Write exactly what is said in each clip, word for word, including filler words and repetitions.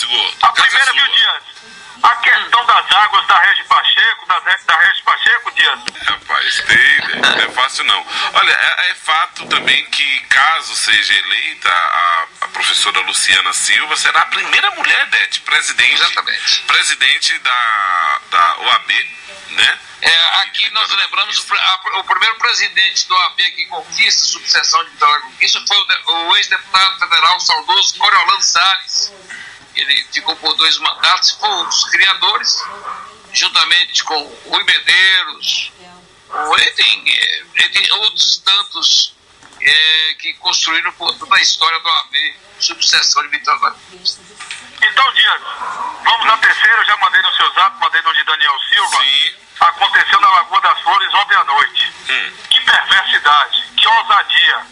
Dias, Gordo. A primeira, viu, Dias? A questão das águas da Regi Pacheco, da, da Regi Pacheco, Dias. Rapaz, tem, né? Não é fácil não. Olha, é, é fato também que, caso seja eleita a, a professora Luciana Silva, será a primeira mulher, Dete, presidente, Exatamente. presidente da, da O A B, né? É, aqui nós lembramos o, a, o primeiro presidente do O A B que conquista, sucessão de Vitória da Conquista, foi o, o ex-deputado federal saudoso Coriolano Salles. Ele ficou por dois mandatos, foi um dos criadores, juntamente com Rui Medeiros, com, enfim, entre outros tantos é, que construíram por toda a história do O A B, sucessão de Vitória da Conquista. Então, Dias, vamos à terceira, eu já mandei no seu zap, mandei no de Daniel Silva. Sim. Aconteceu na Lagoa das Flores ontem à noite. Hum. Que perversidade, que ousadia.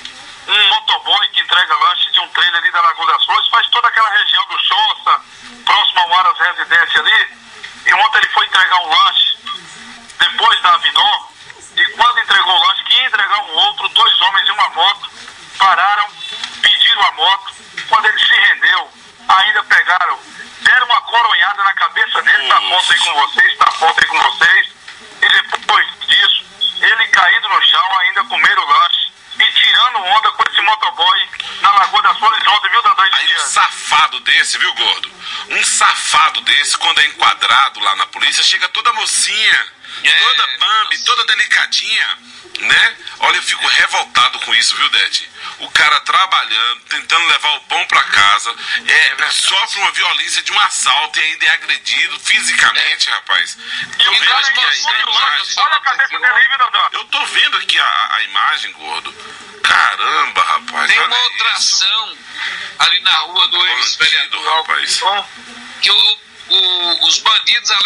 Um motoboy que entrega lanche de um trailer ali da Lagoa das Flores, faz toda aquela região do Choça, próximo ao Aras Residência ali, e ontem ele foi entregar um lanche, depois da Avinor, e quando entregou o lanche, que ia entregar um outro, dois homens e uma moto, pararam, pediram a moto, quando ele se rendeu, ainda pegaram, deram uma coronhada na cabeça dele, tá a foto aí com vocês, tá a foto aí com vocês, e depois disso, ele caído no chão, ainda comeram o lanche, e tirando onda com esse motoboy na Lagoa das Flores ontem, viu, Dandão? Aí um safado desse, viu, Gordo? Um safado desse, quando é enquadrado lá na polícia, chega toda mocinha, É, toda bambi, toda delicadinha, né? Olha, eu fico revoltado com isso, viu, Dete? O cara trabalhando, tentando levar o pão pra casa, é, sofre uma violência de um assalto e ainda é agredido fisicamente, rapaz. Eu E o vejo cara aqui ainda a, a imagem. olha a cabeça dele aí, viu, Dandão? Eu tô vendo aqui a, a imagem, Gordo. Caramba, rapaz. Tem olha uma outra isso. ação ali na rua do ex-vereador Bandido, rapaz. que o, o, os bandidos,